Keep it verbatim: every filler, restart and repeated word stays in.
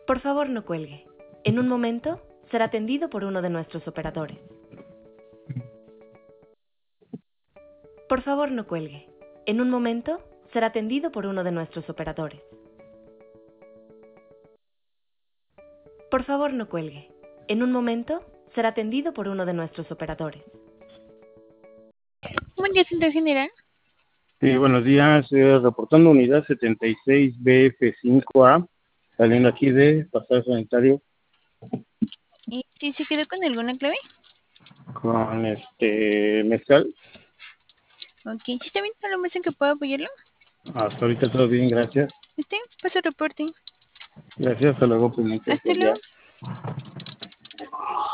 Por favor, no cuelgue. En un momento será atendido por uno de nuestros operadores. Por favor, no cuelgue. En un momento será atendido por uno de nuestros operadores. Por favor, no cuelgue. En un momento será atendido por uno de nuestros operadores. Buen día, Central General. Sí, buenos días. Eh, reportando unidad setenta y seis B F cinco A, saliendo aquí de Pasaje Sanitario ¿Y si se quedó con alguna clave? con este mezcal. Ok, ¿sí está bien? ¿Algo más en que pueda apoyarlo? Hasta ahorita todo bien, gracias. Este, paso reporte. Gracias, hasta luego, pendientes Hasta del día. luego.